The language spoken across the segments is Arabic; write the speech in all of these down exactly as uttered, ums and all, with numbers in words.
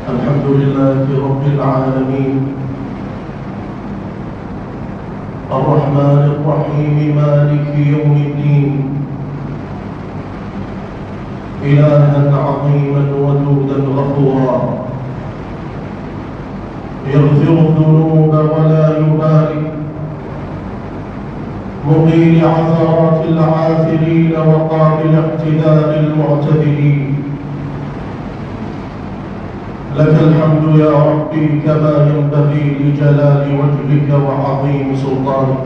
الحمد لله رب العالمين الرحمن الرحيم مالك يوم الدين إلها عظيما ودودا غفورا يغفر الذنوب ولا يبالي مقيل عثرات العاثرين وقابل اعتذار المعتذرين. لك الحمد يا ربي كما ينبغي لجلال وجهك وعظيم سلطانك.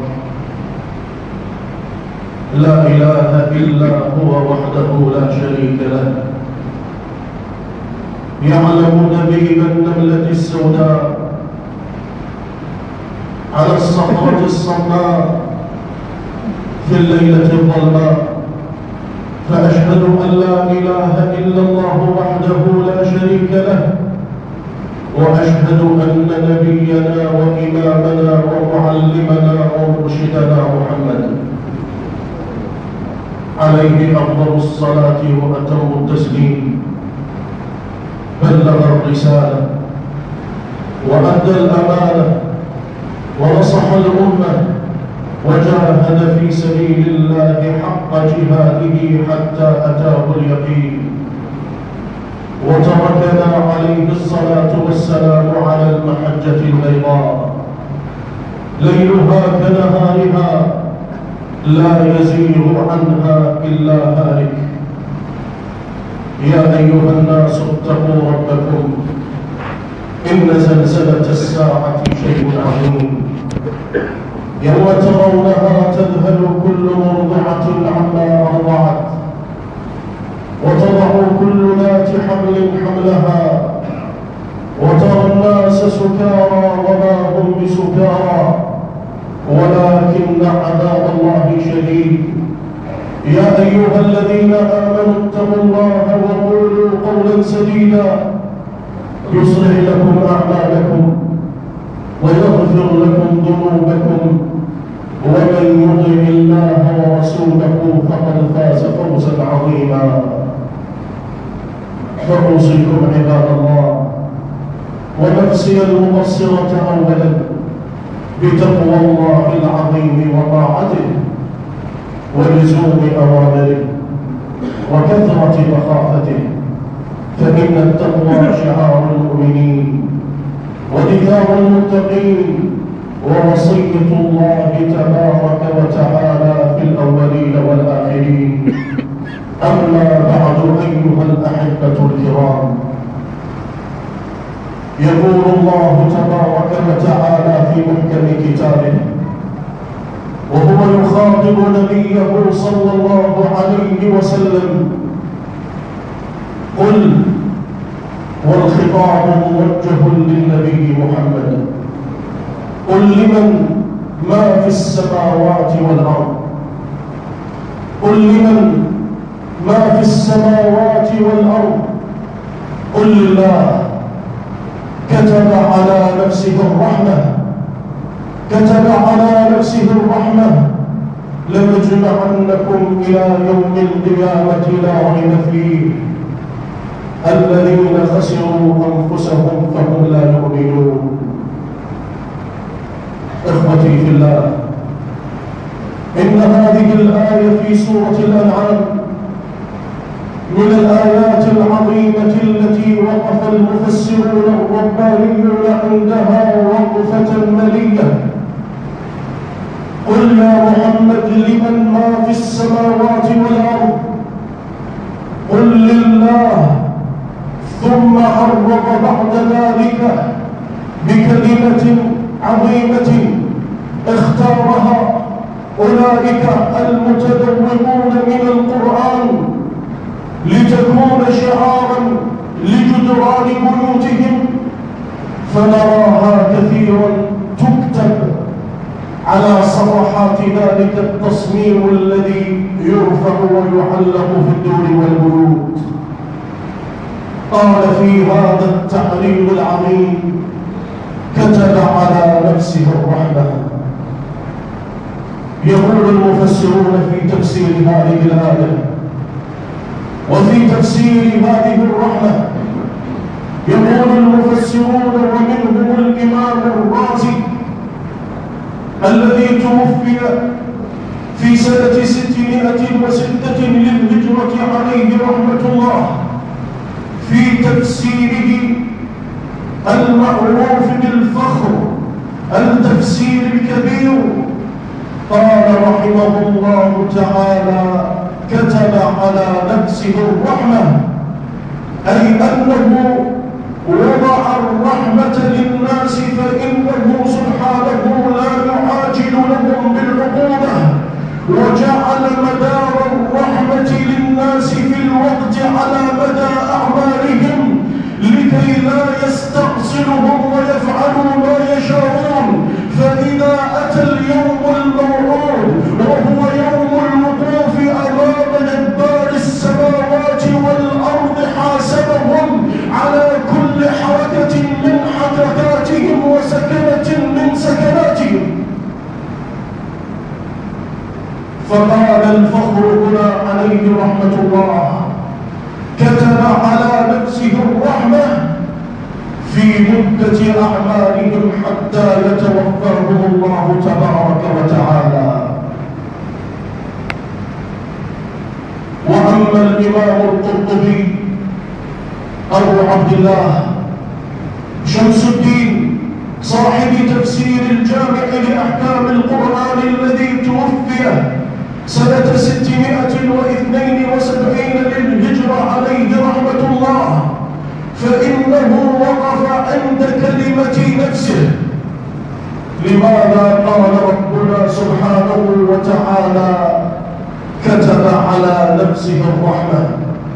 لا إله إلا هو وحده لا شريك له. يعلم دبيب النملة السوداء على الصخرة الصماء في الليلة الظلماء، فأشهد أن لا إله إلا الله وحده لا شريك له، وأشهد أن نبينا وإمامنا ومعلمنا ومرشدنا محمدا عليه أفضل الصلاة وأتم التسليم بلغ الرسالة وأدى الأمانة ونصح الأمة وجاهد في سبيل الله حق جهاده حتى أتاه اليقين، وتركنا عليه الصلاة والسلام على المحجة البيضاء ليلها كنهارها لا يزيغ عنها إلا هالك. يا أيها الناس اتقوا ربكم إن زلزلة الساعة شيء عظيم، يوم ترونها تذهل كل مرضعة عما أرضعت وتضع كل ذات حمل حملها وترى الناس سكارى وما هم بسكارى ولكن عذاب الله شديد. يا أيها الذين آمنوا اتقوا الله وقولوا قولا سديدا يصلح لكم أعمالكم ويغفر لكم ذنوبكم، ومن يطع الله ورسوله فقد فاز فوزا عظيما. فأوصيكم عباد الله ونفسي المبصرة أولا بتقوى الله العظيم وطاعته ولزوم أوامره وكثرة مخافته، فإن التقوى شعار المؤمنين ودثار المتقين ووصية الله تبارك وتعالى في الأولين والآخرين. أما بعد أيها الأحبة الكرام، يقول الله تبارك وتعالى في محكم كتابه وهو يخاطب نبيه صلى الله عليه وسلم: قل، والخطاب موجه للنبي محمد، قل لمن ما في السماوات والأرض، قل لمن ما في السماوات والأرض، قل لله. كتب على نفسه الرحمة كتب على نفسه الرحمة لنجمعنكم إلى يوم القيامة لا ريب فيه الذين خسروا أنفسهم فهم لا يؤمنون. إخوتي في الله، إن هذه الآية في سورة الأنعام من الآيات العظيمة التي وقف المفسرون الربانيون عندها وقفة ملية. قل يا محمد لمن ما في السماوات والأرض، قل لله، ثم عرض بعد ذلك بكلمة عظيمة اختارها أولئك المتذوقون من القرآن لتكون شعارا لجدران بيوتهم، فنراها كثيرا تكتب على صفحات ذلك التصميم الذي يرفع ويعلق في الدور والبيوت. قال في هذا التعليم العظيم: كتب على نفسه الرحمة. يقول المفسرون في تفسير هذه الآية وفي تفسير هذه الرحمة، يقول المفسرون ومنهم الإمام الرازي الذي توفي في سنة ستمائة وستة للهجرة عليه رحمة الله، في تفسيره المعروف بالفخر التفسير الكبير قال رحمه الله تعالى: كتب على نفسه الرحمة، أي أنه وضع الرحمة للناس، فإنه سبحانه لا يعاجل لهم بالعقوبة، وجعل مدار الرحمة للناس في الوقت على مدى أعمارهم لكي لا يستأصلهم ويفعلوا ما يشاءون. فإذا أتى اليوم الموعود وهو يوم الوقوف أمام جبار السماوات والأرض حاسبهم على كل حركة من حركاتهم وسكنة من سكناتهم. فقال الفخر هنا عليه رحمة الله: كتب على نفسه الرحمة في مدة أعمالهم حتى يتوفاهم الله تبارك وتعالى. وأما الإمام القرطبي أبو عبد الله شمس الدين صاحب تفسير الجامع لأحكام القرآن الذي توفي سنة ستمائة واثنين وسبعين للهجرة عليه رحمة الله، فإنه وقف عند كلمة نفسه. لماذا قال ربنا سبحانه وتعالى: كتب على نفسه الرحمة؟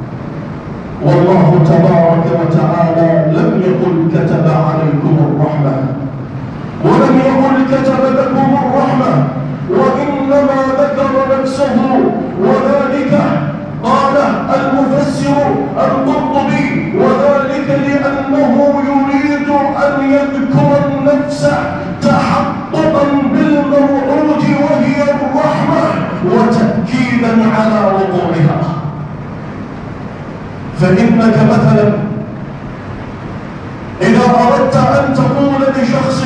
والله تبارك وتعالى لم يقل كتب عليكم الرحمة، ولم يقل كتب لكم الرحمة، وإنما ذكر نفسه. وذلك قال المفسر القرطبي: وذلك لأنه يريد أن يذكر النفس تحققا بالموعود وهي الرحمة وتأكيدا على وقوعها. فإنك مثلا إذا أردت أن تقول لشخص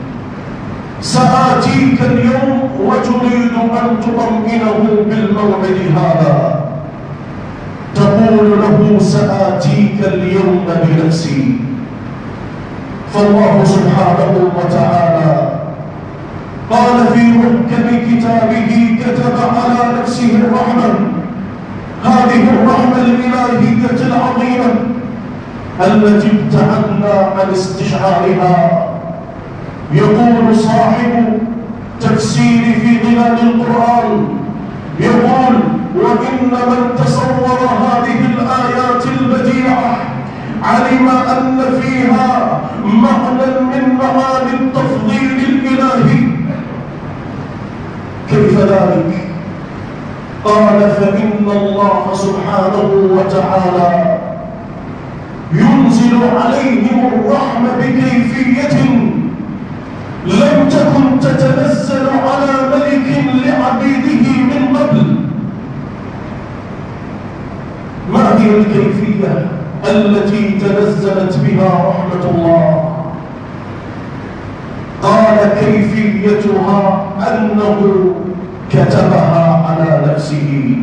سآتيك اليوم وتريد أن تطمئنه بالموعد هذا، تقول له سآتيك اليوم بنفسي. فالله سبحانه وتعالى قال في محكم كتابه: كتب على نفسه الرحمة. هذه الرحمة الإلهية العظيمة التي ابتعدنا عن استشعارها. يقول صاحب تفسير في ظلال القرآن، يقول: وإن من تصور هذه الآيات البديعة علم أن فيها معنى من معاني التفضيل الإلهي. كيف ذلك؟ قال: فإن الله سبحانه وتعالى ينزل عليهم الرحمة بكيفية لم تكن تتنزل على ملك لعبيده من قبل. ما هي الكيفية التي تنزلت بها رحمة الله؟ قال: كيفيتها أنه كتبها على نفسه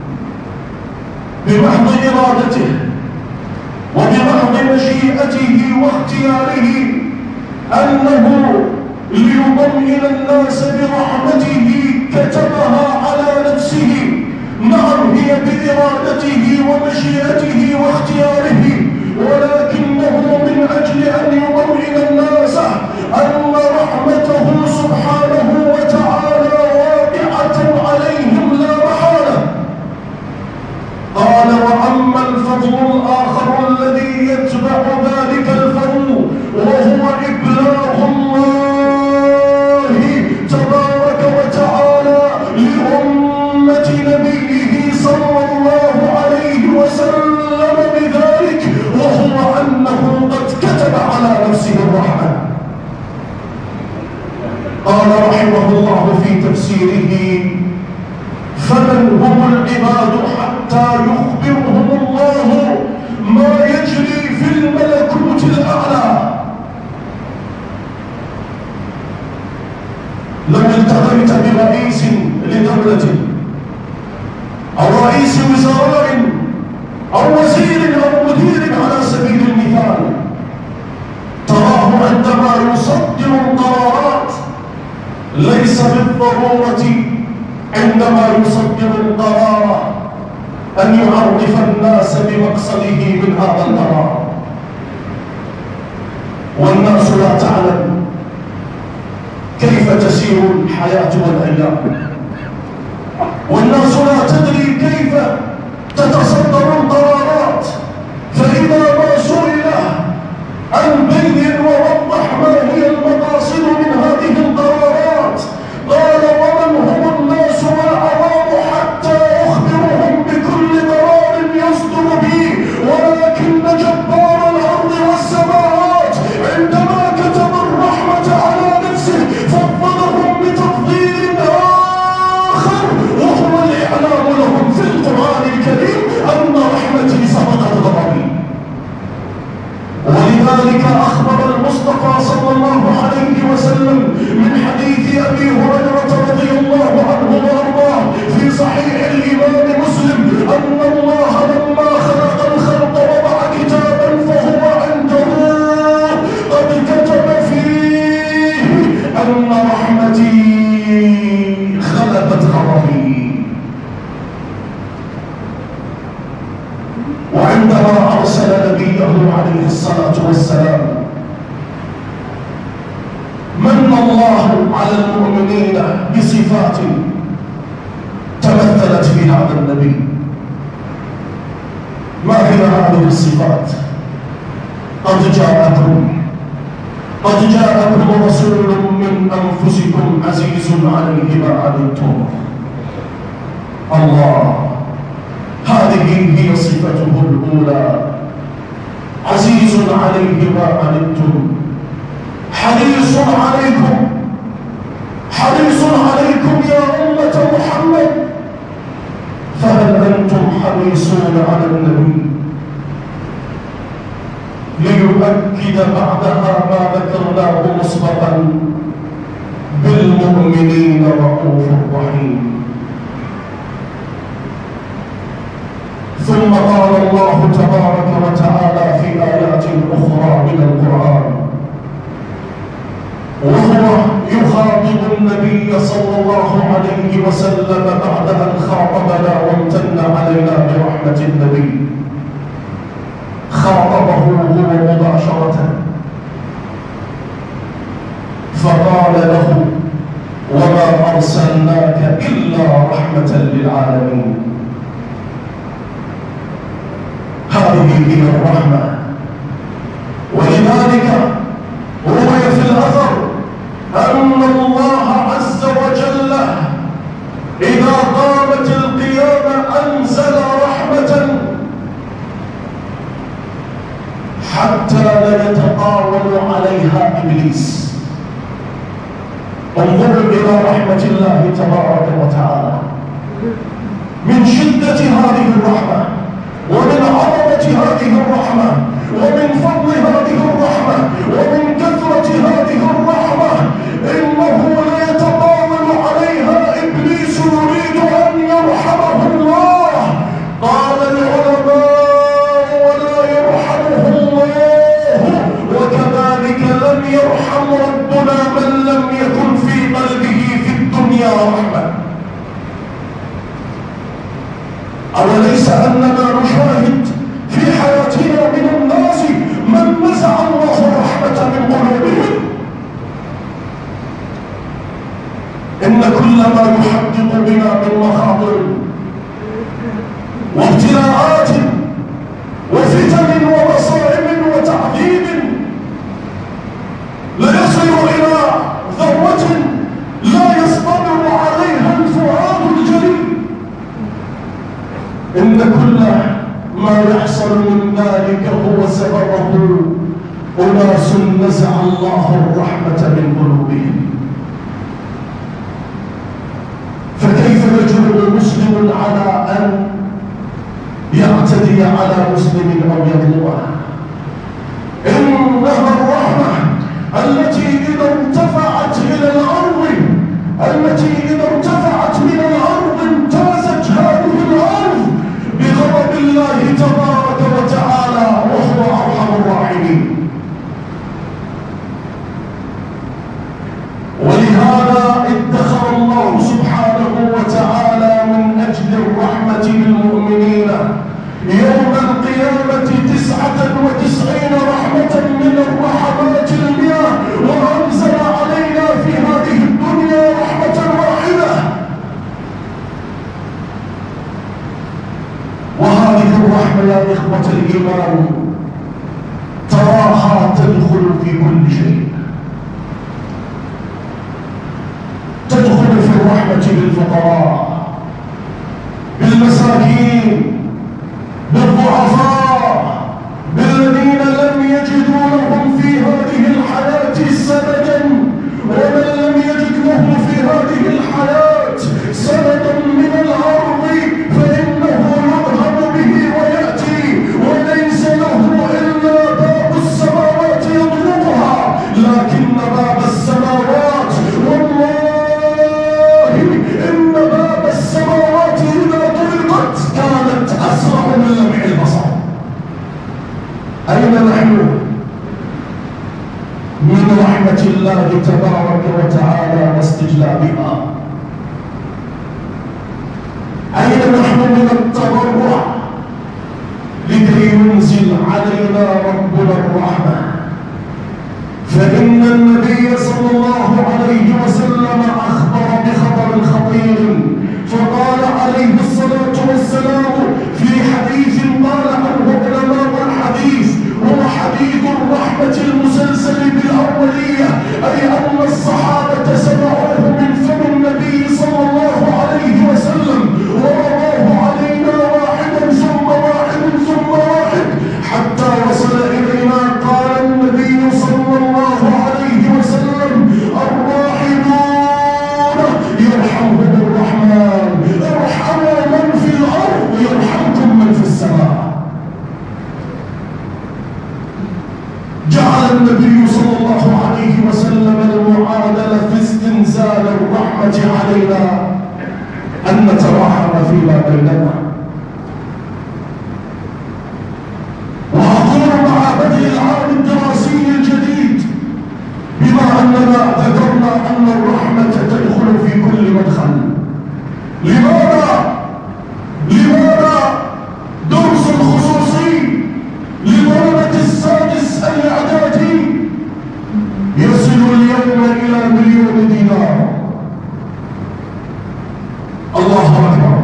بمحض إرادته وبمحض مشيئته واختياره، أنه ليطمئن الناس برحمته كتبها على نفسه. نعم، هي بإرادته ومشيئته واختياره، ولكنه من أجل أن يطمئن الناس أن رحمته سبحانه وتعالى واقعة عليهم لا محالة. قال: وأما الفضل الآخر الذي يتبع ذلك الفضل وهو إبلاغ الله تبارك وتعالى لأمة نبيه صلى الله عليه وسلم بذلك، وهو أنه قد كتب على نفسه الرحمة. قال رحمه الله في تفسيره: فمن هم العباد حتى يخبرهم الله ما يجري في الملكوت الأعلى؟ ليس بالضرورة عندما يصدر القرار أن يعرف الناس بمقصده من هذا القرار، والناس لا تعلم كيف تسير الحياة والأيام، والناس لا تدري كيف تتصدر القرارات. فإذا ما سئل عن بين ووضح ما هي المقاصد من هذه القرارات قال: ومن هم الناس والعوام حتى أخبرهم بكل قرار يصدر بي، ولكن جبار الأرض والسماوات عندما كتب الرحمة على نفسه فضلهم بتفضيل آخر، وهو الإعلام لهم في القرآن الكريم أن رحمتي سبقت غضبي. ولذلك أخبر المصطفى صلى الله عليه وسلم من حديث أبي هريرة رضي الله عنه وأرضاه في صحيح الإمام مسلم أن الله لما خلق الخلق وضع كتابا فهو عنده قد كتب فيه أن رحمتي غلبت غضبي. وعندما أرسل نبيه عليه الصلاة والسلام من الله على المؤمنين بصفات تمثلت في هذا النبي. ما هي هذه الصفات؟ قد جاءكم قد جاءكم رسول من أنفسكم عزيز عليه ما عنتم. الله، هذه هي صفته الأولى، عزيز عليه ما عنتم، حريص عليكم حريص عليكم يا أمة محمد. فهل أنتم حريصون على النبي؟ ليؤكد بعدها ما ذكرناه مسبقا: بالمؤمنين رؤوف رحيم. ثم قال الله تبارك وتعالى في آيات أخرى من القرآن وهو يخاطب النبي صلى الله عليه وسلم بعد أن خاطبنا وامتن علينا برحمة النبي، خاطبه هو مباشرة فقال له: وما أرسلناك إلا رحمة للعالمين. هذه هي الرحمة. ولذلك روي في الأثر أن الله عز وجل إذا قامت القيامة أنزل رحمة حتى لا يتطاول عليها إبليس. انظروا إلى رحمة الله تبارك وتعالى، من شدة هذه الرحمة ومن عظمة هذه الرحمة ومن فضل هذه الرحمة ومن كثرة هذه الرحمة إنه لا يتطاول عليها إبليس يريد أن يرحمه الله. قال العلماء: ولا يرحمه الله. وكذلك لم يرحم ربنا من لم يكن في قلبه في الدنيا رحمة. أوليس أننا نشاهد في حياتنا من الناس من نزع الله الرحمة من قلوبهم؟ إن كل ما يحقق بنا من مخاطر وابتلاءات وفتن ومصائب وتعذيب ليصل إلى ذروة لا يصطبر عليها الفؤاد الجليل. إن كل ما يحصل من ذلك هو سببه أناس نزع الله الرحمة من قلوبهم. فكيف يجرؤ مسلم على أن يعتدي على مسلم أو يظلمه؟ إنها الرحمة التي إذا ارتفعت إلى الأرض التي إذا ارتفعت من الأرض امتازت هذه الأرض بغضب الله تبارك وتعالى وهو أرحم الراحمين. ولهذا اتخذ الرحمة بالمؤمنين يوم القيامة تسعة وتسعين رحمة من الرحمات المئة، وأنزل علينا في هذه الدنيا رحمة واحدة. وهذه الرحمة يا إخوة الإيمان تراها تدخل في كل شيء. تدخل في الرحمة بالفقراء، بالمساكين، بالضعفاء، بالذين لم يجدوا لهم في هذه الحياة سندا، ومن لم يجد له في هذه الحياة سندا من الأرض فإنه يذهب به ويأتي وليس له إلا باب السماوات يطلبها، لكن باب السماوات والله إن باب السماوات إذا طرقت كانت أسرع من لمع البصر. أين نحن من رحمة الله تبارك وتعالى واستجلابها؟ أين نحن من التضرع لكي ينزل علينا ربنا الرحمة؟ فإن النبي صلى الله عليه وسلم أخبر بخبر خطير، فقال عليه الصلاة والسلام في حديث قال عنه علماء الحديث هو حديث الرحمة المسلسل بالأولية، أي أن الصحابة سمعوه من فم النبي صلى الله عليه وسلم ورواه علينا واحدا ثم واحد ثم واحد حتى وصل إلينا. قال النبي صلى الله عليه وسلم الراحمون يرحمهم الرحمن، ارحموا من في الأرض يرحمكم من في السماء. جعل النبي صلى الله عليه وسلم المعادلة في استنزال الرحمة علينا أن نتراحم فيما بيننا. وأقول مع بدء العام الدراسي الجديد بما أننا ذكرنا أن الرحمة تدخل في كل مدخل. لماذا؟ لماذا درس خصوصي لطلبة السادس الإعدادي يصل اليوم إلى مليون دينار؟ الله أكبر.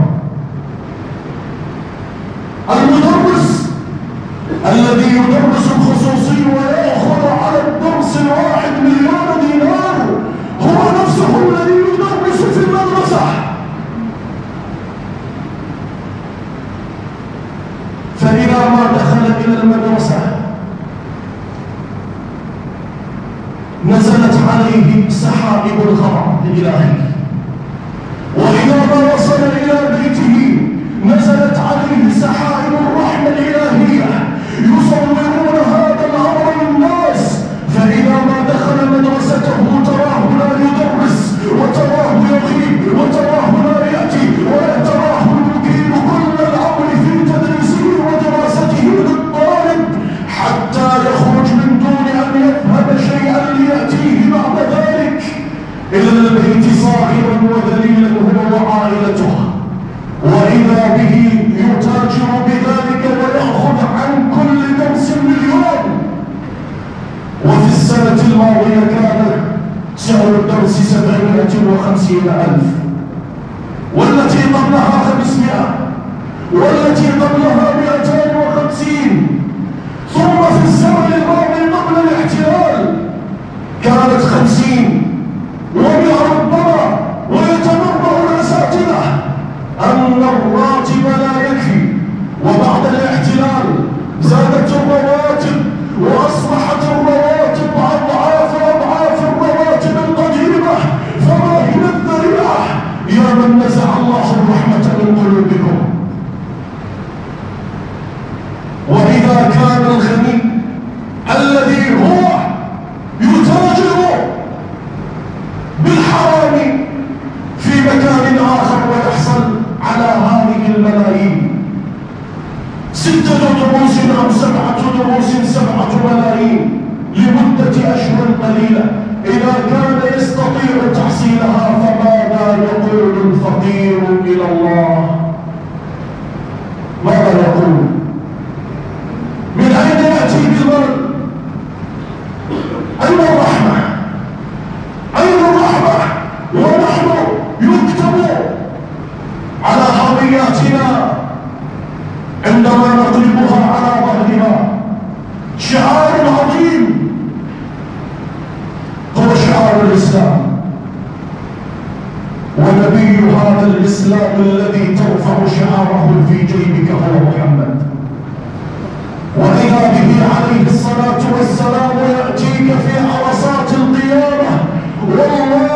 المدرس الذي يدرس الخصوصي ويأخذ على الدرس الواحد مليون دينار هو نفسه الذي يدرس في المدرسة. فإذا ما دخل إلى المدرسة نزلت عليه سحائب الغضب الإلهي، وإذا ما وصل إلى بيته نزلت عليه سحائب الرحمة الإلهية يصورون هذا الأمر للناس. فإذا ما دخل مدرسته تراه لا يدرس، وتراه يغيب، وتراه لا يأتي، وتراه يقيم كل الأمر في تدريسه ودراسته للطالب حتى يخرج من دون أن يفهم شيئا ليأتيه بعد ذلك إلى البيت صاغرا وذليلا هو وعائلته، وإذا به يتاجر بذلك ويأخذ عن كل درس مليون. وفي السنة الماضية كان سعر الدرس سبعمائة وخمسين ألف، والتي قبلها خمسمائة، والتي قبلها مئتين وخمسين، ثم في الزمن الماضي قبل الاحتلال كانت خمسين ومئة ربما. ويتنبأ الأساتذة أن الراتب لا يكفي، وبعد الاحتلال زادت الرواتب وأصبحت الرواتب أضعاف أضعاف الرواتب القديمة. فما هي الذريعة يا من نزع الله الرحمة من قلوبكم؟ وإذا كان الغني الذي هو يتاجر بالحرام في مكان آخر ويحصل على هذه الملايين، ستة دروس أو سبعة دروس سبعة ملايين لمدة أشهر قليلة، إذا كان يستطيع تحصيلها فماذا يقول الفقير إلى الله؟ ماذا يقول؟ من أين يأتي بالمال؟ أين الرحمة؟ أين الرحمة؟ ونحن يكتب على هوياتنا عندما نقلبها على ظهرنا شعار عظيم هو شعار الإسلام، ونبي هذا الإسلام الذي ترفع شعاره في جيبك هو محمد، وإذا به عليه الصلاة والسلام يأتيك في عرصات القيامة والله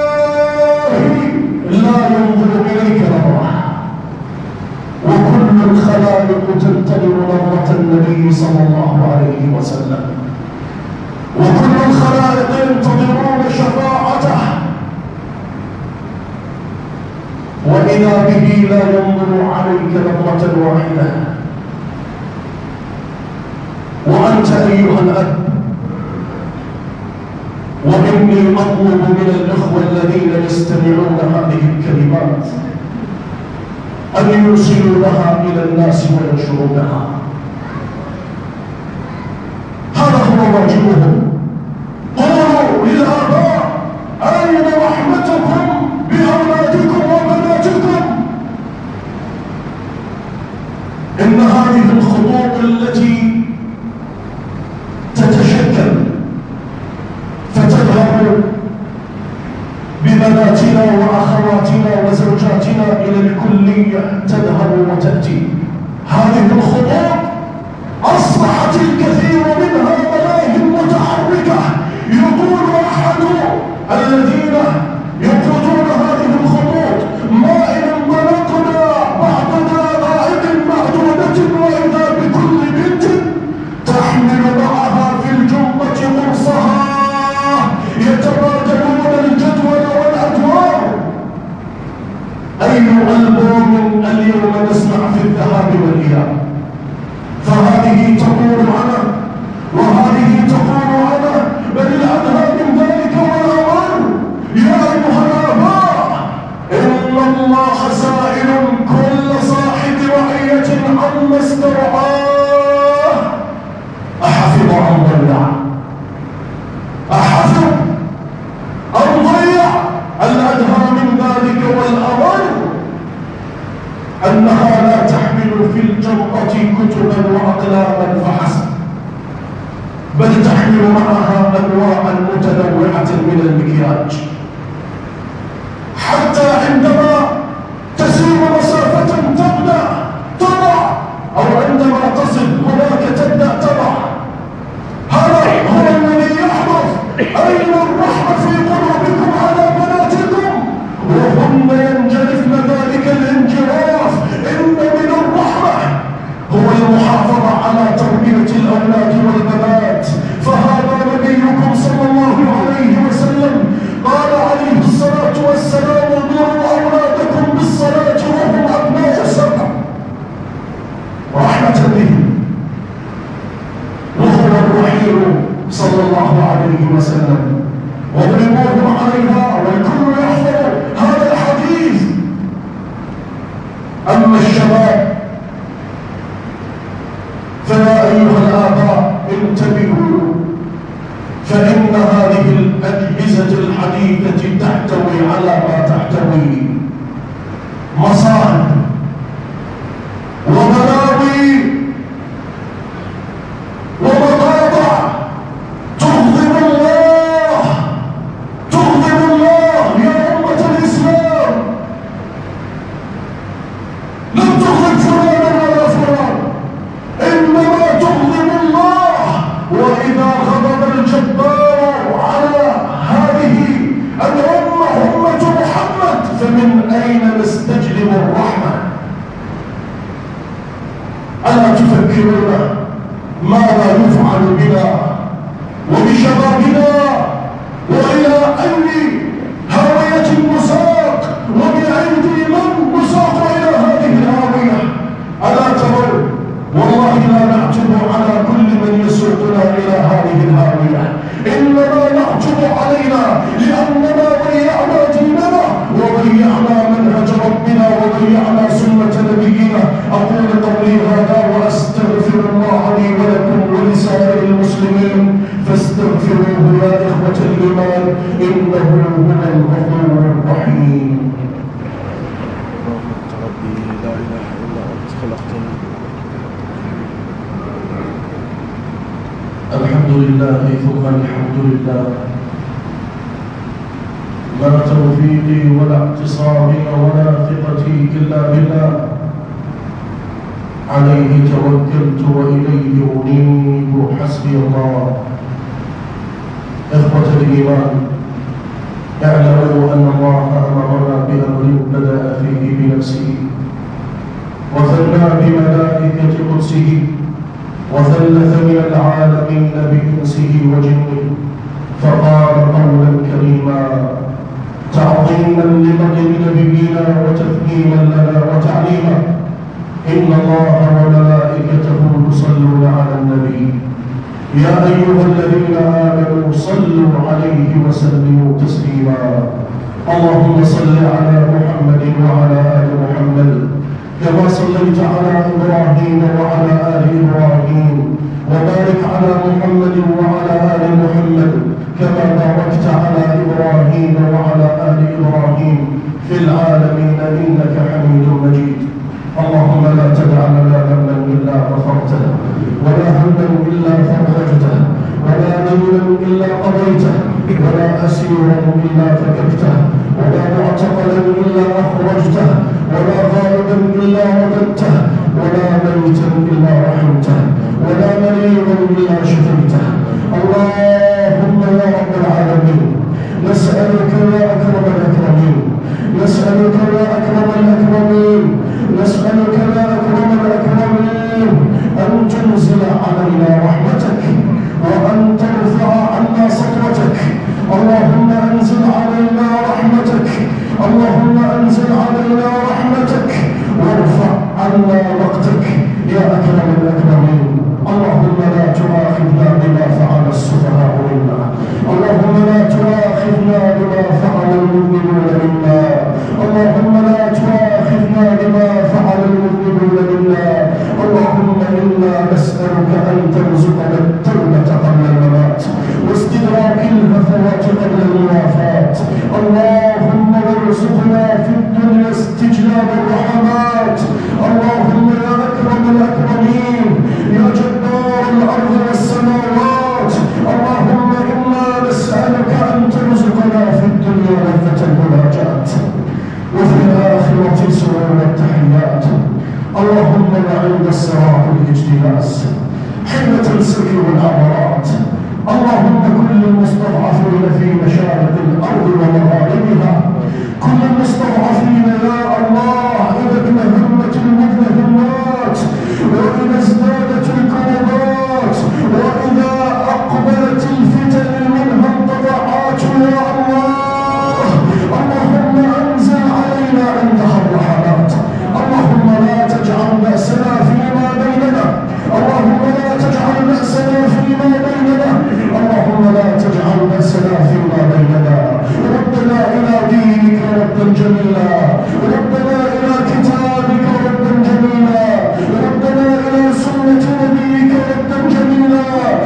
لا ينظر إليك نظرة، وكل الخلائق تنتظر نظرة النبي صلى الله عليه وسلم، وكل الخلائق ينتظرون شفاعته، وإذا به لا ينظر عليك نظرة واحدة. وأنت أيها الأب، وإني أطلب من الإخوة الذين يستمعون هذه الكلمات أن يوصلوا لها إلى الناس وينشرونها. هذا هو واجبهم. قولوا للآباء أين رحمتكم بأولادكم وبناتكم؟ إن هذه الخطوط التي تتشكل فتذهب ببناتنا وأخواتنا وزوجاتنا إلى الكلية تذهب وتأتي، هذه الخطوط أصبحت الكثير منها ملاهي متحركة. يقول أحد الذين يقودون هذه الخطوط: ما إن انطلقنا بعد دقائق معدودة وإذا بكل بنت تحمل معها في الجنبة قرصها يتبادلون الجدول والأدوار. أي ألبوم اليوم نسمع في الذهاب والإياب؟ فهذه تقول أنا وهذه تقول أنا، بل الأدهى من ذلك والأمر. يا أيها الآباء، إن الله سائل كل صاحب رعية عما استرعاه أحفظ أم ضيع؟ أحفظ أم ضيع؟ الأدهى من ذلك والأمر أنها لا تحمل في الجرأة كتبا وأقلاما فحسب، بل تحمل معها أنواعا متنوعة من المكياج، حتى عندما تسير مسافة تبدأ تضع، أو عندما تصل هناك تبدأ تضع. هذا هو الذي يحدث. أين الرحمة في قلوبكم على بناتكم وهن ينجرفن ذلك الانجراف؟ إن من الرحمة هو المحافظة على تربية الأولاد والبنات، فهذا نبيكم صلى الله عليه وسلم قال عليه الصلاة والسلام: مروا أولادكم بالصلاة وهم أبناء سبع، رحمة بهم. وهو الرحيم صلى الله عليه وسلم، واضربوهم عليها والكل يحفظ هذا الحديث. أما الشباب فيا أيها الآباء انتبهوا، فإن هذه الأجهزة الحديثة تحتوي على ما تحتوي: مصائب وبلاوي ومقاطع تغضب الله، تغضب الله يا أمة الإسلام. لم تغضب فلانا ولا فلان، إنما تغضب الله. وإذا غضب الجبار على هذه الأمة أمة محمد فمن أين نستجلب الرحمة؟ ألا تفكرون ماذا يفعل بنا وبشبابنا، وإلى أي هاوية نساق، وبأيدي من نساق إلى هذه الهاوية؟ ألا ترون؟ والله لا نعتب على كل من يسوقنا إلى هذه الهاوية، إنما نعتب علينا لأننا ضيعنا ديننا وضيعنا منهج ربنا وضيعنا سنة نبينا. أقول قولي فاستغفروه يا إخوة الإيمان إنه هو الغفور الرحيم. ربي لا إله إلا أنت خلقتني. الحمد لله ثم الحمد لله، ما توفيقي ولا اعتصامي ولا ثقتي إلا بالله، عليه توكلت وإليه أنيب، حسبي الله. إخوة الإيمان، اعلموا أن الله أمرنا بأمر بدأ فيه بنفسه وثنى بملائكة قدسه وثلث من العالمين بإنسه وجنه، فقال قولا كريما تعظيما لقدر نبينا وتفهيما لنا وتعليما: إن الله وملائكته يصلون على النبي يا أيها الذين آمنوا صلوا عليه وسلموا تسليما. اللهم صل على محمد وعلى آل محمد كما صليت على إبراهيم وعلى آل إبراهيم، وبارك على محمد وعلى آل محمد كما باركت على إبراهيم وعلى آل إبراهيم في العالمين إنك حميد مجيد. اللهم لا تدع لنا ذنبا إلا غفرته، ولا هما إلا فرجته، ولا دينا إلا قضيته، ولا أسيرا إلا فككته، ولا معتقلا إلا أخرجته، ولا غائبا إلا رددته، ولا ميتا إلا رحمته، ولا مريضا إلا شفيته. اللهم يا رب العالمين، نسألك يا أكرم الأكرمين، نسألك يا أكرم الأكرمين، نسألك يا أكرم الأكرمين أن تنزل علينا رحمتك وأن ترفع عنا سطوتك. اللهم أنزل علينا رحمتك، اللهم أنزل علينا رحمتك وارفع عنا وقتك يا أكرم الأكرمين. اللهم لا تؤاخذنا بما فعل السفهاء منا، اللهم لا تؤاخذنا بما فعل المذنبون منا، اللهم لا تؤاخذنا بما فعل المذنبون منا. اللهم إنا نسألك أن ترزقنا التوبة قبل الممات واستدراك الهفوات قبل الموافاة. اللهم ارزقنا في الدنيا استجلاب الرحمات. اللهم يا أكرم الأكرمين، يا جبار الأرض والسماوات، اللهم إنا نسألك أن ترزقنا في الدنيا لذة المناجاة وفي الآخرة سرور التحيات. اللهم وعند الصراط الاجتلاس حين تنسكب العبرات. اللهم كل المستضعفين في مشارق الأرض ومغاربها، كل المستضعفين يا الله، إذا اكتهمت المذنبات وإذا ازدادت الكربات وإذا أقبلت الفتن منها انقطاعات يا الله، اللهم أنزل علينا عندها الرحمات. اللهم لا تجعل بأسنا فيما بيننا، اللهم لا تجعل بأسنا فيما بيننا، اللهم لا تجعل بأسنا فيما بيننا. ردنا إلى دينك ردا جميلا، ردنا إلى كتابك ردا جميلا، ردنا إلى سنة نبيك ردا جميلا.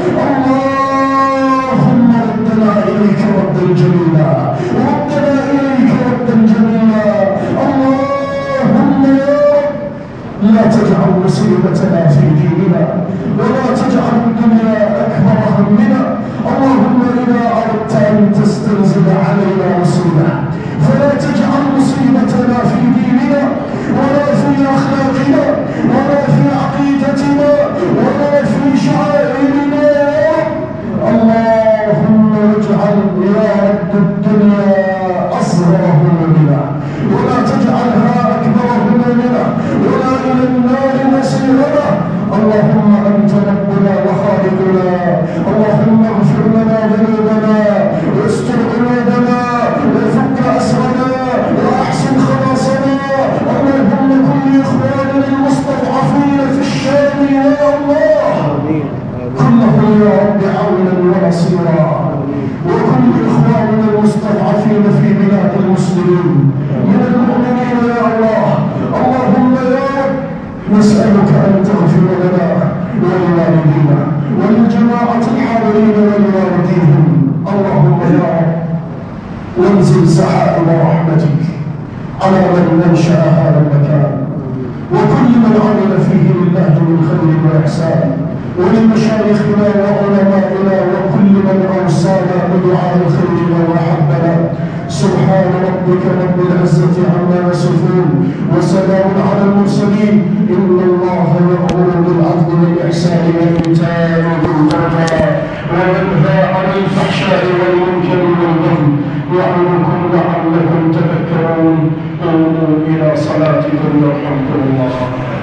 اللهم ردنا إليك ردا جميلا، ردنا إليك ردا جميلا. اللهم يا رب لا تجعل مصيبتنا في ديننا، ولا تجعل الدنيا أكبر همنا. اللهم إذا أردت أن تستنزل علينا مصيبة فلا تجعل مصيبتنا في ديننا ولا في أخلاقنا ولا في عقيدتنا ولا في شعائرنا يا رب. اللهم اجعل يا رب الدنيا أصغر همنا ولا تجعلها أكبر همنا ولا إلى النار مسيرنا. اللهم أنت ربنا وخالقنا، اللهم اغفر لنا ذنوبنا واستر عيوبنا وفك أسرنا وأحسن خلاصنا. اللهم كن لإخواننا المستضعفين في الشام يا الله، كلهم يا رب عونا ونصيرا، وكن لإخواننا المستضعفين في بلاد المسلمين من المؤمنين يا الله. اللهم يا رب نسألك أن تغفر لنا ولوالدينا وللجماعة الحاضرين ولوالديهم اللهم يا رب وانزل سحائب رحمتك على من انشأ هذا المكان وكل من عمل فيه لله من خير وإحسان، ولمشايخنا وعلمائنا وكل من أوصانا بدعاء الخير وحبنا. سبحان ربك رب العزة عما يصفون وسلام على المرسلين. إن الله يأمر بالعدل والإحسان وإيتاء ذي القربى وينهى عن الفحشاء والمنكر والبغي يعظكم لعلكم تذكرون. قوموا إلى صلاتكم يرحمكم الله.